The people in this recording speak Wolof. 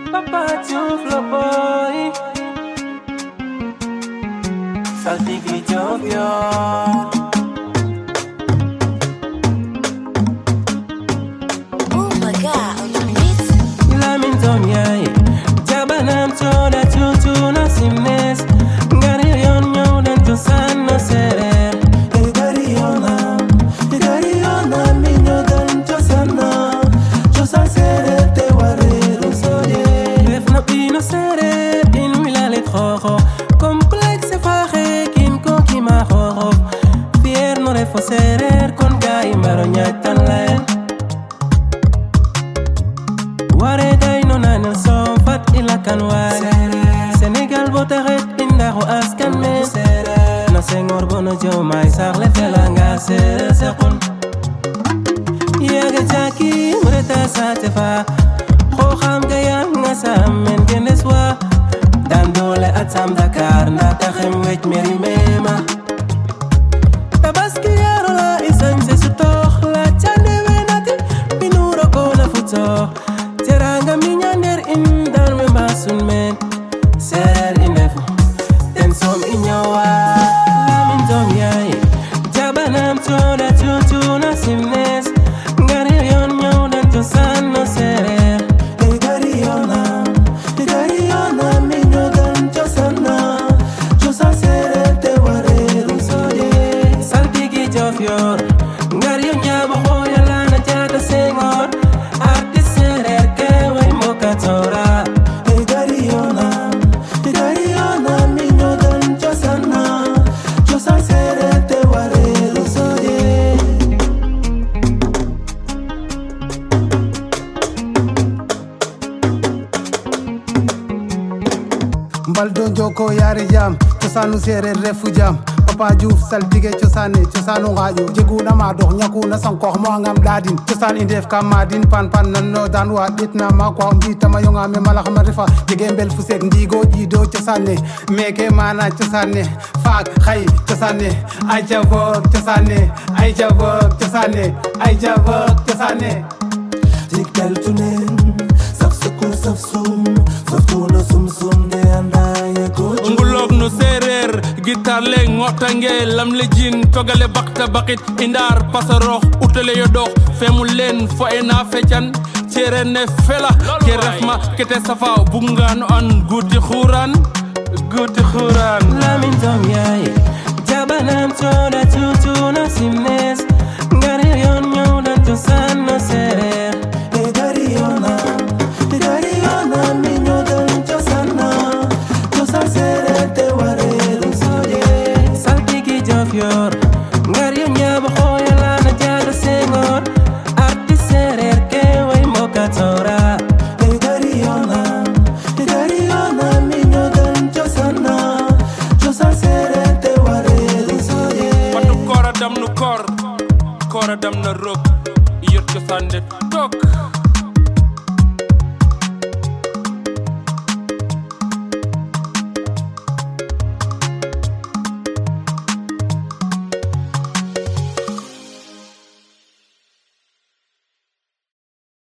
Papa Diouf la boy saltigi Diouf yor Oh my God, on the beat. Lamin tom yaay jabanam toda tutu na simnes ngari yon ñëw den to sanno sereer gari yona mi ñëw den to sanno san sereer te wareeru soye def na pino sereer in wilale xoxo complexe faxe kin ko kima xoxo fier no refo sereer kon gaay mbaro ñaatan leen ware day no nanel som fat ilakan ware Sénégal bo taxet indaxu askan me na Senghor bono Diomaye sax le felanga sereer saqun yaga jaki mureta sate fa xoxam gaya nga sam men gendes wa dan dole atam Dakar na taxem wecc meri mema tabaski yaro la isan se sutox la chande wenati binuro ko na futox teranga minya nder in dal me basun men ser inefu ten som inyawa lamin tom yaay jabanam toda tutu na simnes ngari yon ñëw den to sanno sereer gari yona mi ñëw den to sanno san sereer te wareeru soye saltigi Diouf yor ngari yon ñaabo xooya lana jaata Senghor artiste sereer ke way mokatora gari yona mi ñëw den to sanno san sereer te wareeru soye Baldo joko yari jam cosanu sereer refu jam Papa Diouf saltige cosane cosanu ngaƴo jeguna ma dox ñakuna sankox mo angam ɗadin cosan i ndef kam madin pan nanno dan wa ɗetna ma quoi mbitama yonga me malax ma refa jege mbel fu seek ndigo ƴido cosan ne meke mana cosan ne faak xay cosan ne ay jabok cosan ne ay jabok cosan ne ay jabok cosan ne Tikal tunen saf sukun saf sum saf tuna sum sum de andaya goju ngulok no sereer guitar le ngotange lam le jin togale bakta bakit indar pasarox utale yo dox femul len fo ena fecan cere ne fela ke refma kete safa bungano an guti khuran lamin tom yaay jabanam toda tutu na simnes ngari yon ñëw den to sanno sereer gari yona mi ñëw den to sanno san sereer te wareeru soye saltigi Diouf yor ngari yon ñaabo xooya lana jaata Senghor artiste sereer ke way mokatora gari yona mi ñëw den to sanno san sereer te wareeru soye patu kora dam no kor kora dam na rok yot ko sande tok